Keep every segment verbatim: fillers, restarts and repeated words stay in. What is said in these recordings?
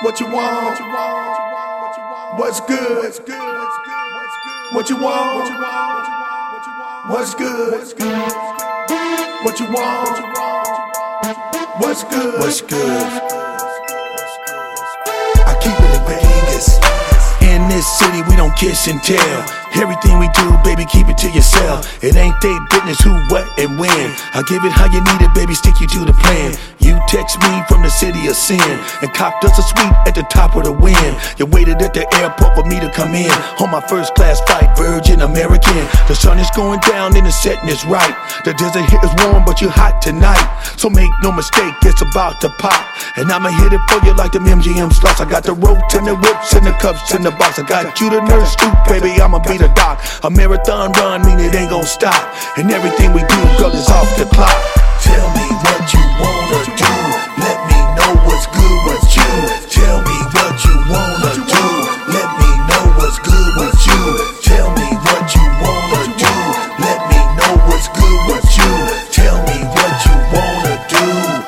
What you want? What's good? What you want? What's good? What you want? What's good? What's good? I keep it in Vegas. In this city, we don't kiss and tell. Everything we do, baby, keep it to yourself. It ain't they business who, what, and when. I give it how you need it, baby, stick you to the plan. You text me from the city of sin and copped us a suite at the top of the wind. You waited at the airport for me to come in on my first class flight, Virgin American. The sun is going down and the setting is right. The desert here is warm, but you're hot tonight. So make no mistake, it's about to pop. And I'ma hit it for you like them M G M slots. I got the ropes and the whips and the cups in the box. I got you the nurse scoop, baby, I'ma be the doc. A marathon run mean it ain't gon' stop. And everything we do, girl, is off the clock. Tell me what you wanna do. Let me know what's good with you. Tell me what you wanna do. Let me know what's good with you. Tell me what you wanna do. Let me know what's good with you. Tell me what you wanna do.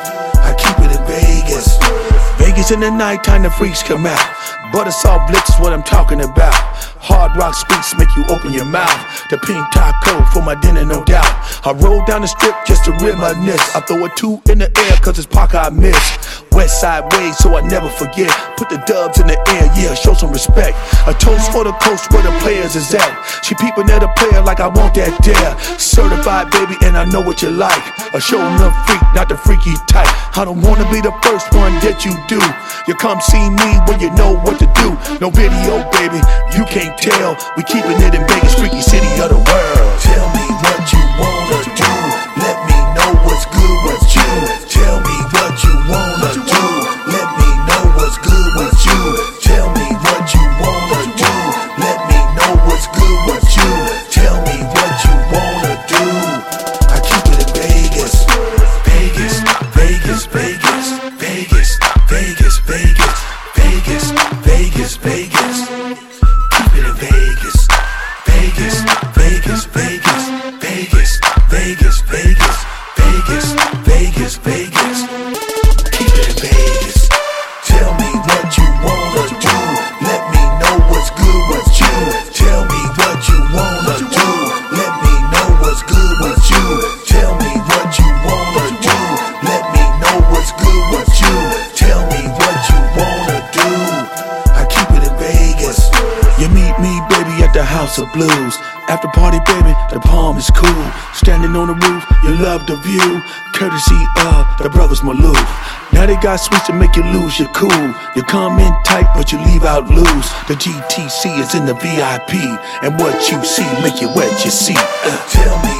I keep it in Vegas. Vegas in the nighttime, the freaks come out. Butter soft blitz is what I'm talking about. Hard rock speaks make you open your mouth. The pink taco for my dinner, no doubt. I roll down the strip just to reminisce. I throw a two in the air cause it's Parker I miss. West side ways so I never forget. Put the dubs in the air, yeah, show some respect. A toast for the coast where the players is at. She peeping at a player like I want that dare. Certified baby and I know what you like. A show enough freak, not the freaky type. I don't wanna be the first one that you do. You come see me when you know what to do. No video baby, you can't tell. We keeping it in Vegas, freaky city of the world. Tell me what you wanna do. Let me know what's good with you. Tell me what you wanna do. Let me know what's good with you. Tell me what you wanna do. Let me know what's good with you. Tell me what you wanna do. I keep it in Vegas. Vegas, Vegas, Vegas, Vegas, Vegas, Vegas, Vegas, Vegas, Vegas. Keep it in Vegas. Vegas, Vegas, Vegas, Vegas, Vegas, Vegas, Vegas, Vegas, Vegas. Keep it in Vegas. Tell me what you wanna do. Let me know what's good with you. Tell me what you wanna do. Let me know what's good with you. Tell me what you wanna do. Let me know what's good with you. Tell me what you wanna do. I keep it in Vegas. You meet me, baby, at the House of Blues. After party, baby, the palm is cool. Standing on the roof, you love the view. Courtesy of the brothers Maloof. Now they got sweets to make you lose your cool. You come in tight, but you leave out loose. The G T C is in the V I P, and what you see make you wet your seat. Uh, tell me